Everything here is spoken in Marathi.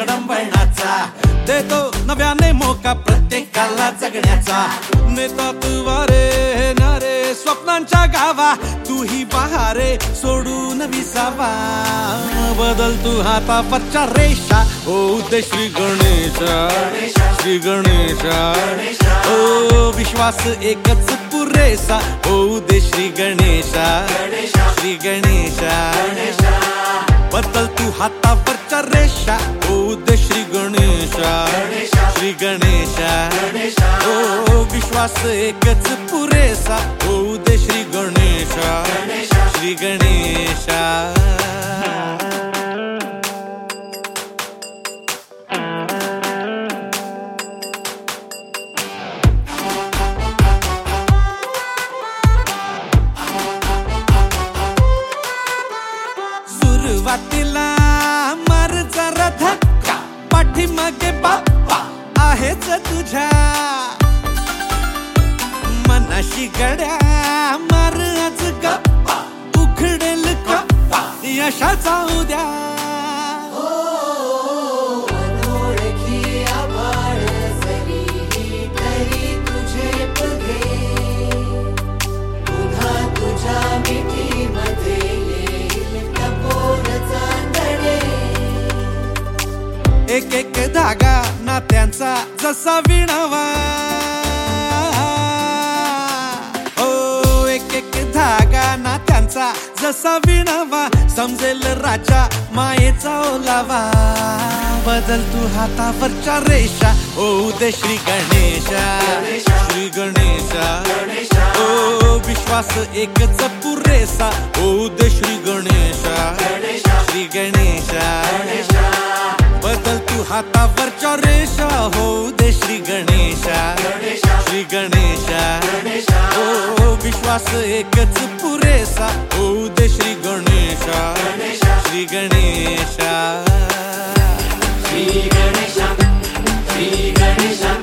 विडंबनाचा, देतो नव्याने मोका प्रत्येकाला जगण्याचा. नेता तू वारे नारे स्वप्नांच्या गावा, तूही बहारे सोडून विसावा. बदल तू हातावरच्या रेषा, होऊ दे श्री गणेशा, श्री गणेशा. ओ विश्वास एकच पुरेसा, होऊ दे श्री गणेशा, श्री गणेशा. बदल तू हातावरच्या रेषा, होऊ दे श्री गणेशा, श्री गणेशा. ओ विश्वास एकच पुरेसा, होऊ दे श्री गणेशा, श्री गणेशा. सुरुवातीला मार जरा धक्का, पाठीमागे बाप्पा आहेच तुझ्या. मनाशी गड्या मार आज गप्पा, उघडेल कप्पा यशाचा उद्या. एक एक धागा नात्यांचा जसा विणावा, ओ एक एक धागा नात्यांचा जसा विणावा. समजेल राजा मायेचा ओलावा. बदल तू हातावरच्या रेषा, होऊ दे श्री गणेशा, श्री गणेशा. ओ विश्वास एकच पुरेसा, होऊ दे श्री गणेशा, श्री गणेशा. बदल तू हातावरच्या रेषा, होऊ दे श्री गणेशा, श्री गणेशा. ओ विश्वास एकच पुरेसा, होऊ दे श्री गणेशा, श्री गणेशा. श्री गणेशा, श्री गणेशा.